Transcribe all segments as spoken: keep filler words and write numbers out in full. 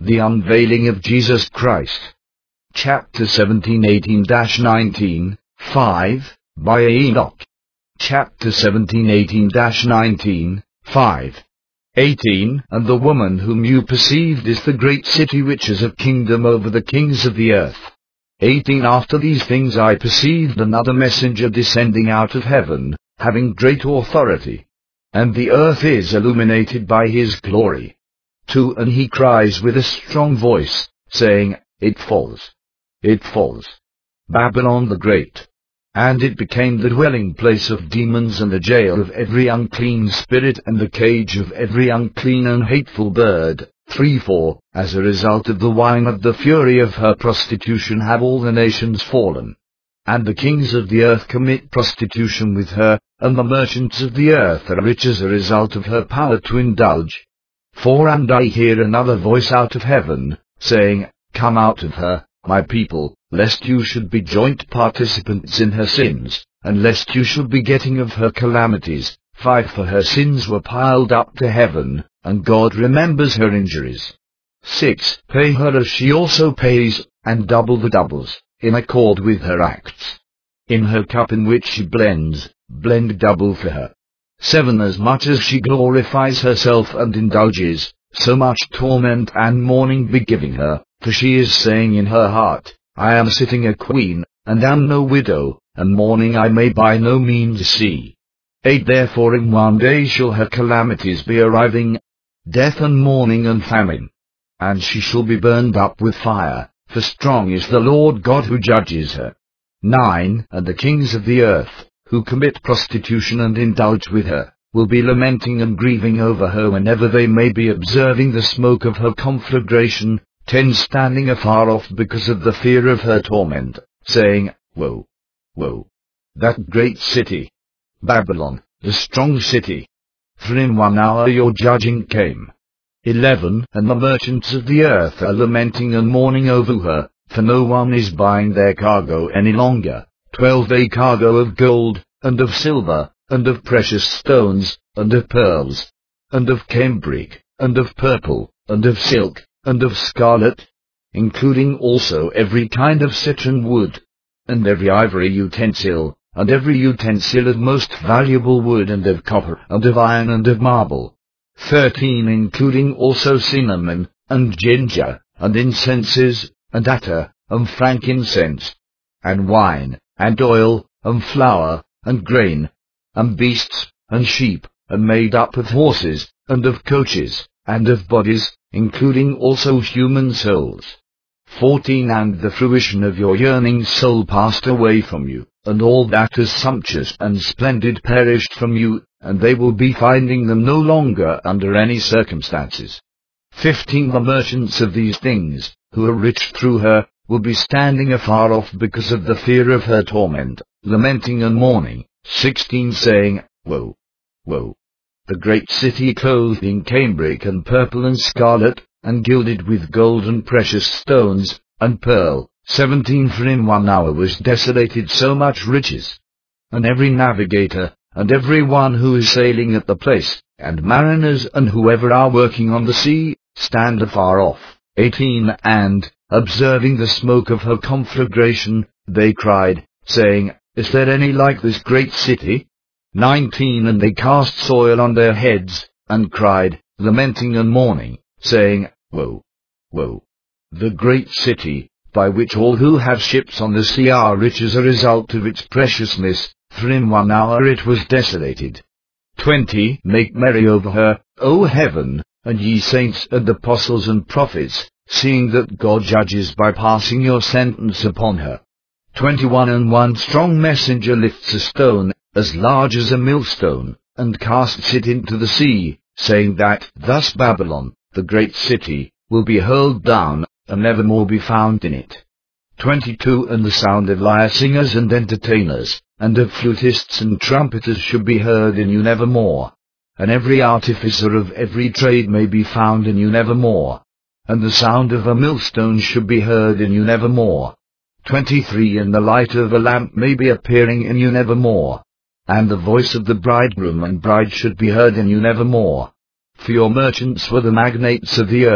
The unveiling of Jesus Christ. Chapter seventeen eighteen nineteen, five, by Enoch. Chapter seventeen eighteen nineteen, five. eighteen. And the woman whom you perceived is the great city which is a kingdom over the kings of the earth. eighteen. After these things I perceived another messenger descending out of heaven, having great authority. And the earth is illuminated by his glory. two. And he cries with a strong voice, saying, It falls. It falls. Babylon the Great. And it became the dwelling place of demons and the jail of every unclean spirit and the cage of every unclean and hateful bird. three. For, as a result of the wine of the fury of her prostitution have all the nations fallen. And the kings of the earth commit prostitution with her, and the merchants of the earth are rich as a result of her power to indulge. four. And I hear another voice out of heaven, saying, Come out of her, my people, lest you should be joint participants in her sins, and lest you should be getting of her calamities. five. For her sins were piled up to heaven, and God remembers her injuries. six. Pay her as she also pays, and double the doubles, in accord with her acts. In her cup in which she blends, blend double for her. seven. As much as she glorifies herself and indulges, so much torment and mourning be giving her, for she is saying in her heart, I am sitting a queen, and am no widow, and mourning I may by no means see. eight. Therefore in one day shall her calamities be arriving, death and mourning and famine. And she shall be burned up with fire, for strong is the Lord God who judges her. nine. And the kings of the earth, who commit prostitution and indulge with her, will be lamenting and grieving over her whenever they may be observing the smoke of her conflagration. ten. Standing afar off because of the fear of her torment, saying, Woe! Woe! That great city! Babylon, the strong city! For in one hour your judging came. eleven. And the merchants of the earth are lamenting and mourning over her, for no one is buying their cargo any longer. twelve. A cargo of gold, and of silver, and of precious stones, and of pearls, and of cambric, and of purple, and of silk, and of scarlet, including also every kind of citron wood, and every ivory utensil, and every utensil of most valuable wood, and of copper, and of iron, and of marble. thirteen. Including also cinnamon, and ginger, and incenses, and attar, and frankincense, and wine, and oil, and flour, and grain, and beasts, and sheep, and made up of horses, and of coaches, and of bodies, including also human souls. fourteen. And the fruition of your yearning soul passed away from you, and all that is sumptuous and splendid perished from you, and they will be finding them no longer under any circumstances. fifteen. The merchants of these things, who are rich through her, will be standing afar off because of the fear of her torment, lamenting and mourning. sixteen. Saying, Woe! Woe! The great city clothed in cambric and purple and scarlet, and gilded with gold and precious stones, and pearl. seventeen. For in one hour was desolated so much riches. And every navigator, and every one who is sailing at the place, and mariners and whoever are working on the sea, stand afar off. eighteen. And, observing the smoke of her conflagration, they cried, saying, Is there any like this great city? nineteen. And they cast soil on their heads, and cried, lamenting and mourning, saying, Woe! Woe! The great city, by which all who have ships on the sea are rich as a result of its preciousness, for in one hour it was desolated. twenty. Make merry over her, O heaven, and ye saints and apostles and prophets, seeing that God judges by passing your sentence upon her. twenty-one. And one strong messenger lifts a stone, as large as a millstone, and casts it into the sea, saying that, Thus Babylon, the great city, will be hurled down, and never more be found in it. twenty-two. And the sound of lyre singers and entertainers, and of flutists and trumpeters should be heard in you nevermore. And every artificer of every trade may be found in you nevermore. And the sound of a millstone should be heard in you nevermore. twenty-three. And the light of a lamp may be appearing in you nevermore. And the voice of the bridegroom and bride should be heard in you nevermore. For your merchants were the magnates of the earth,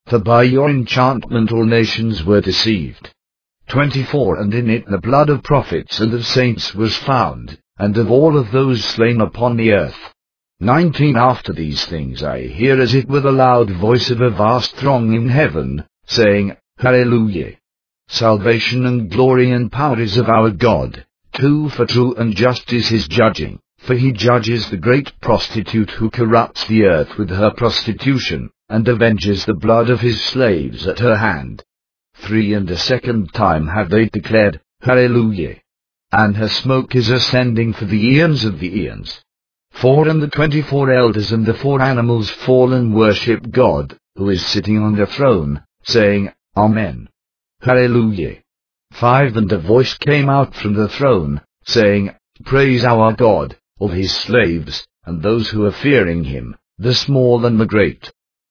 for by your enchantment all nations were deceived. twenty-four And in it the blood of prophets and of saints was found, and of all of those slain upon the earth. nineteen After these things I hear as it were the loud voice of a vast throng in heaven, saying, Hallelujah! Salvation and glory and power is of our God. two For true and just is his judging, for he judges the great prostitute who corrupts the earth with her prostitution, and avenges the blood of his slaves at her hand. three And a second time have they declared, Hallelujah! And her smoke is ascending for the eons of the eons. four And the twenty-four elders and the four animals fall and worship God, who is sitting on the throne, saying, Amen. Hallelujah. five And a voice came out from the throne, saying, Praise our God, all his slaves, and those who are fearing him, the small and the great.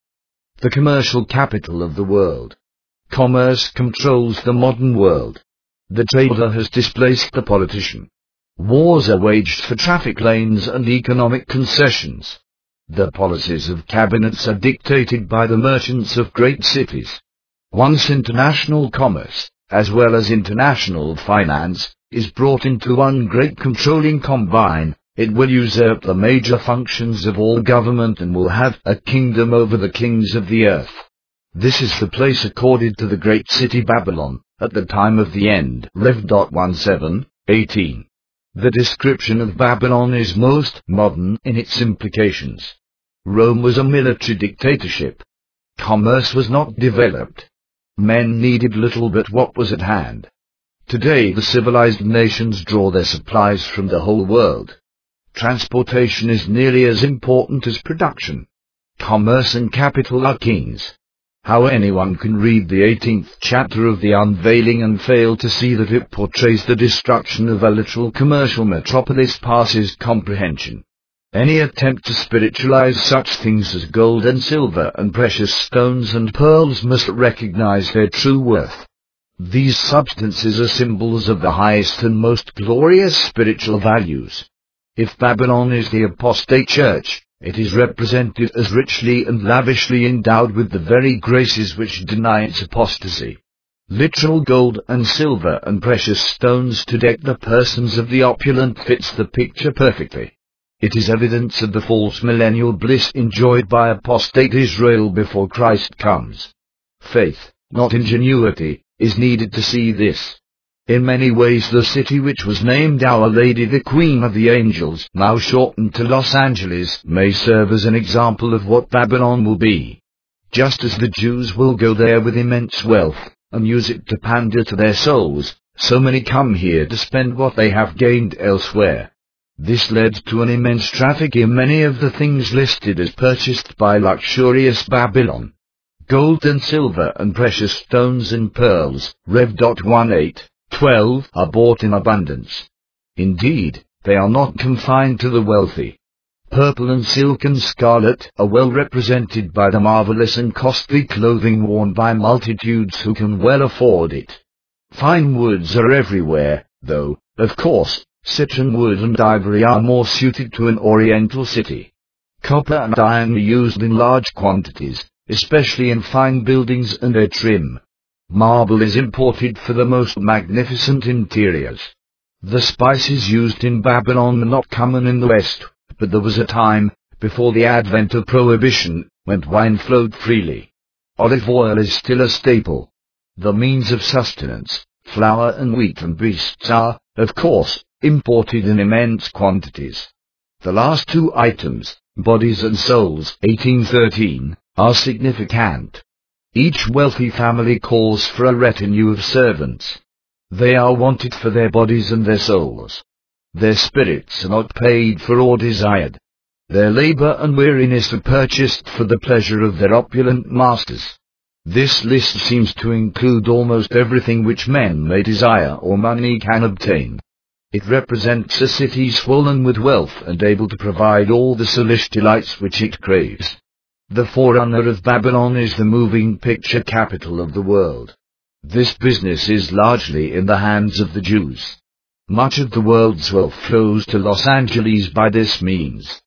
The commercial capital of the world. Commerce controls the modern world. The trader has displaced the politician. Wars are waged for traffic lanes and economic concessions. The policies of cabinets are dictated by the merchants of great cities. Once international commerce, as well as international finance, is brought into one great controlling combine, it will usurp the major functions of all government and will have a kingdom over the kings of the earth. This is the place accorded to the great city Babylon, at the time of the end. Rev. seventeen, eighteen. The description of Babylon is most modern in its implications. Rome was a military dictatorship. Commerce was not developed. Men needed little but what was at hand. Today the civilized nations draw their supplies from the whole world. Transportation is nearly as important as production. Commerce and capital are kings. How anyone can read the eighteenth chapter of the Unveiling and fail to see that it portrays the destruction of a literal commercial metropolis passes comprehension. Any attempt to spiritualize such things as gold and silver and precious stones and pearls must recognize their true worth. These substances are symbols of the highest and most glorious spiritual values. If Babylon is the apostate church, it is represented as richly and lavishly endowed with the very graces which deny its apostasy. Literal gold and silver and precious stones to deck the persons of the opulent fits the picture perfectly. It is evidence of the false millennial bliss enjoyed by apostate Israel before Christ comes. Faith, not ingenuity, is needed to see this. In many ways the city which was named Our Lady the Queen of the Angels, now shortened to Los Angeles, may serve as an example of what Babylon will be. Just as the Jews will go there with immense wealth, and use it to pander to their souls, so many come here to spend what they have gained elsewhere. This led to an immense traffic in many of the things listed as purchased by luxurious Babylon. Gold and silver and precious stones and pearls, Rev. eighteen, twelve, are bought in abundance. Indeed, they are not confined to the wealthy. Purple and silk and scarlet are well represented by the marvelous and costly clothing worn by multitudes who can well afford it. Fine woods are everywhere, though, of course, citron wood and ivory are more suited to an oriental city. Copper and iron are used in large quantities, especially in fine buildings and their trim. Marble is imported for the most magnificent interiors. The spices used in Babylon are not common in the West, but there was a time, before the advent of prohibition, when wine flowed freely. Olive oil is still a staple. The means of sustenance, flour and wheat and beasts are, of course, imported in immense quantities. The last two items, bodies and souls, eighteen thirteen, are significant. Each wealthy family calls for a retinue of servants. They are wanted for their bodies and their souls. Their spirits are not paid for or desired. Their labor and weariness are purchased for the pleasure of their opulent masters. This list seems to include almost everything which men may desire or money can obtain. It represents a city swollen with wealth and able to provide all the soulish delights which it craves. The forerunner of Babylon is the moving picture capital of the world. This business is largely in the hands of the Jews. Much of the world's wealth flows to Los Angeles by this means.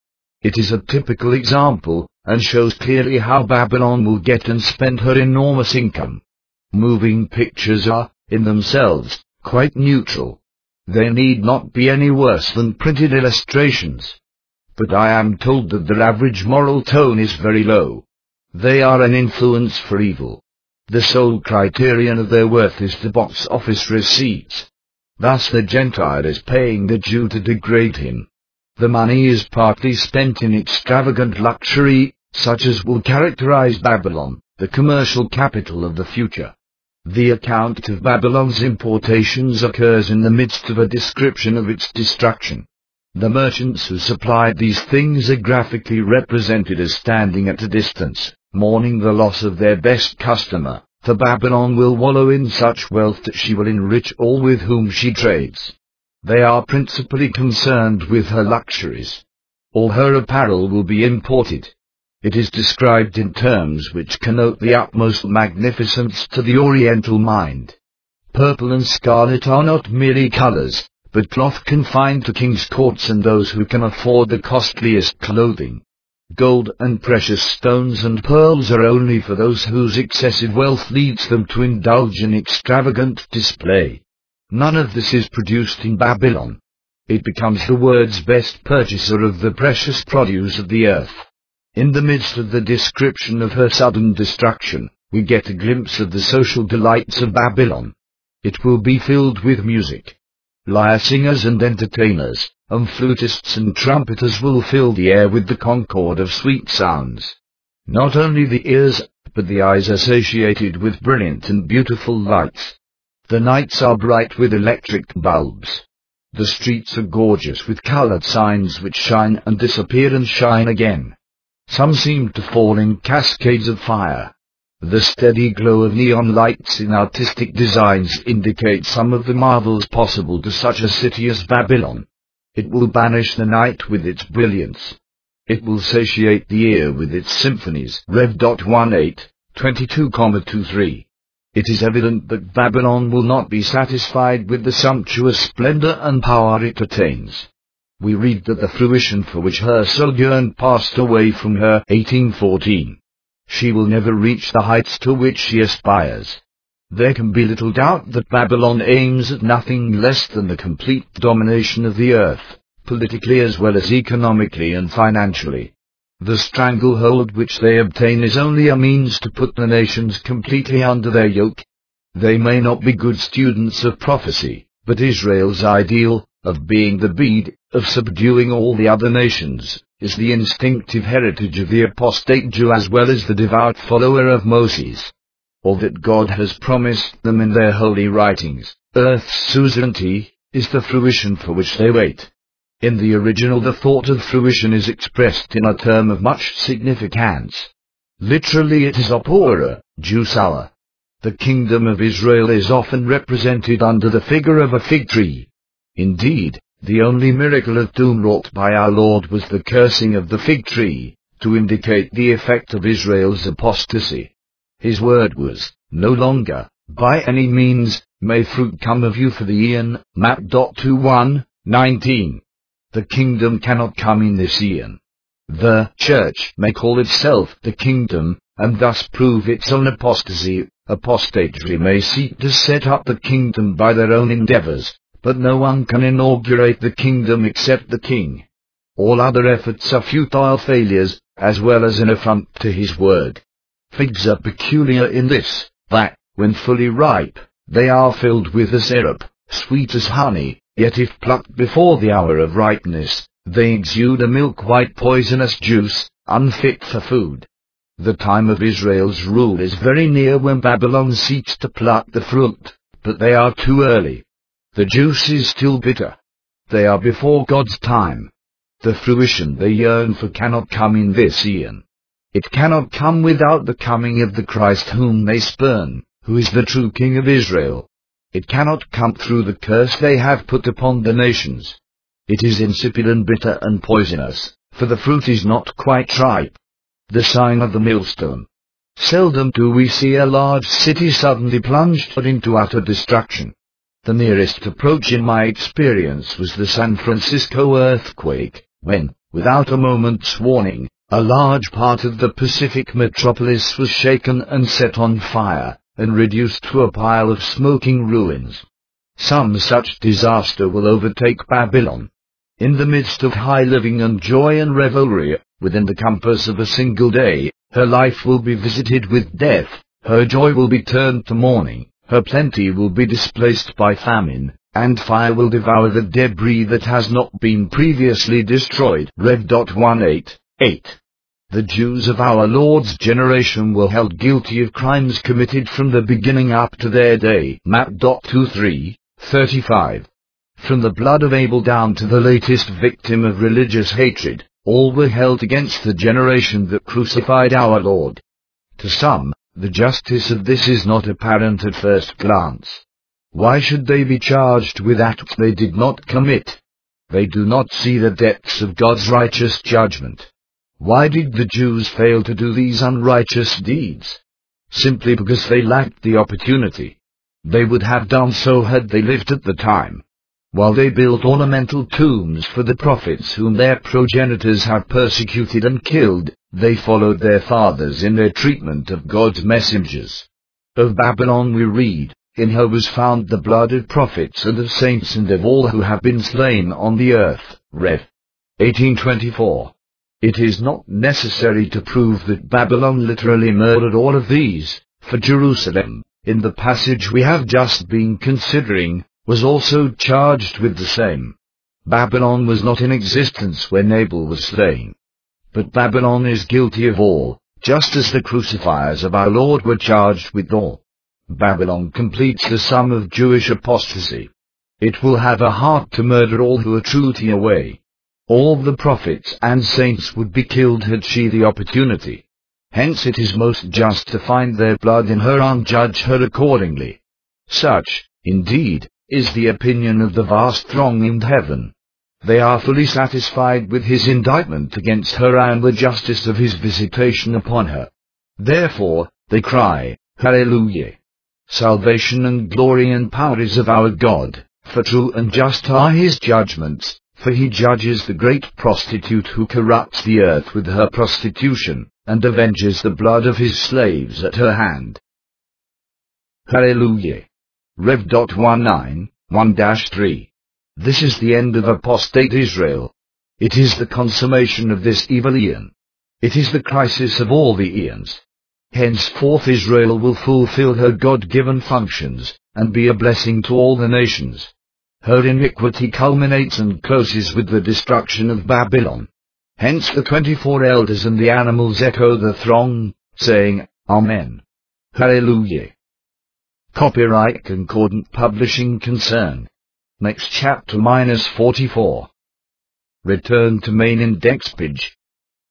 It is a typical example, and shows clearly how Babylon will get and spend her enormous income. Moving pictures are, in themselves, quite neutral. They need not be any worse than printed illustrations. But I am told that their average moral tone is very low. They are an influence for evil. The sole criterion of their worth is the box office receipts. Thus the Gentile is paying the Jew to degrade him. The money is partly spent in extravagant luxury, such as will characterize Babylon, the commercial capital of the future. The account of Babylon's importations occurs in the midst of a description of its destruction. The merchants who supplied these things are graphically represented as standing at a distance, mourning the loss of their best customer, for Babylon will wallow in such wealth that she will enrich all with whom she trades. They are principally concerned with her luxuries. All her apparel will be imported. It is described in terms which connote the utmost magnificence to the Oriental mind. Purple and scarlet are not merely colors, but cloth confined to kings' courts and those who can afford the costliest clothing. Gold and precious stones and pearls are only for those whose excessive wealth leads them to indulge in extravagant display. None of this is produced in Babylon. It becomes the world's best purchaser of the precious produce of the earth. In the midst of the description of her sudden destruction, we get a glimpse of the social delights of Babylon. It will be filled with music. Lyre singers and entertainers, and flutists and trumpeters will fill the air with the concord of sweet sounds. Not only the ears, but the eyes are satiated with brilliant and beautiful lights. The nights are bright with electric bulbs. The streets are gorgeous with colored signs which shine and disappear and shine again. Some seem to fall in cascades of fire. The steady glow of neon lights in artistic designs indicate some of the marvels possible to such a city as Babylon. It will banish the night with its brilliance. It will satiate the ear with its symphonies. Rev eighteen, twenty-two, twenty-three. It is evident that Babylon will not be satisfied with the sumptuous splendor and power it attains. We read that the fruition for which her sojourn passed away from her, eighteen fourteen. She will never reach the heights to which she aspires. There can be little doubt that Babylon aims at nothing less than the complete domination of the earth, politically as well as economically and financially. The stranglehold which they obtain is only a means to put the nations completely under their yoke. They may not be good students of prophecy, but Israel's ideal, of being the bead, of subduing all the other nations, is the instinctive heritage of the apostate Jew as well as the devout follower of Moses. All that God has promised them in their holy writings, earth's suzerainty, is the fruition for which they wait. In the original the thought of fruition is expressed in a term of much significance. Literally it is opora, Jeusala. The kingdom of Israel is often represented under the figure of a fig tree. Indeed, the only miracle of doom wrought by our Lord was the cursing of the fig tree, to indicate the effect of Israel's apostasy. His word was, no longer, by any means, may fruit come of you for the eon, Matt twenty-one, nineteen. The kingdom cannot come in this eon. The church may call itself the kingdom, and thus prove its own apostasy. Apostatry may seek to set up the kingdom by their own endeavors, but no one can inaugurate the kingdom except the king. All other efforts are futile failures, as well as an affront to his word. Figs are peculiar in this, that, when fully ripe, they are filled with a syrup, sweet as honey, yet if plucked before the hour of ripeness, they exude a milk-white poisonous juice, unfit for food. The time of Israel's rule is very near when Babylon seeks to pluck the fruit, but they are too early. The juice is still bitter. They are before God's time. The fruition they yearn for cannot come in this eon. It cannot come without the coming of the Christ whom they spurn, who is the true King of Israel. It cannot come through the curse they have put upon the nations. It is insipid and bitter and poisonous, for the fruit is not quite ripe. The sign of the millstone. Seldom do we see a large city suddenly plunged into utter destruction. The nearest approach in my experience was the San Francisco earthquake, when, without a moment's warning, a large part of the Pacific metropolis was shaken and set on fire, and reduced to a pile of smoking ruins. Some such disaster will overtake Babylon. In the midst of high living and joy and revelry, within the compass of a single day, her life will be visited with death, her joy will be turned to mourning, her plenty will be displaced by famine, and fire will devour the debris that has not been previously destroyed. Rev one eighty-eight. The Jews of our Lord's generation were held guilty of crimes committed from the beginning up to their day. Map twenty-three thirty-five. From the blood of Abel down to the latest victim of religious hatred, all were held against the generation that crucified our Lord. To some, the justice of this is not apparent at first glance. Why should they be charged with acts they did not commit? They do not see the depths of God's righteous judgment. Why did the Jews fail to do these unrighteous deeds? Simply because they lacked the opportunity. They would have done so had they lived at the time. While they built ornamental tombs for the prophets whom their progenitors had persecuted and killed, they followed their fathers in their treatment of God's messengers. Of Babylon we read, "In her was found the blood of prophets and of saints and of all who have been slain on the earth." Rev eighteen twenty-four. It is not necessary to prove that Babylon literally murdered all of these, for Jerusalem, in the passage we have just been considering, was also charged with the same. Babylon was not in existence when Abel was slain. But Babylon is guilty of all, just as the crucifiers of our Lord were charged with all. Babylon completes the sum of Jewish apostasy. It will have a heart to murder all who are true to Yahweh. All the prophets and saints would be killed had she the opportunity. Hence it is most just to find their blood in her and judge her accordingly. Such, indeed, is the opinion of the vast throng in heaven. They are fully satisfied with his indictment against her and the justice of his visitation upon her. Therefore, they cry, Hallelujah! Salvation and glory and power is of our God, for true and just are his judgments, for he judges the great prostitute who corrupts the earth with her prostitution, and avenges the blood of his slaves at her hand. Hallelujah! Rev nineteen, one dash three. This is the end of apostate Israel. It is the consummation of this evil eon. It is the crisis of all the eons. Henceforth Israel will fulfill her God-given functions, and be a blessing to all the nations. Her iniquity culminates and closes with the destruction of Babylon. Hence the twenty-four elders and the animals echo the throng, saying, Amen. Hallelujah. Copyright Concordant Publishing Concern. Next chapter minus forty-four. Return to main index page.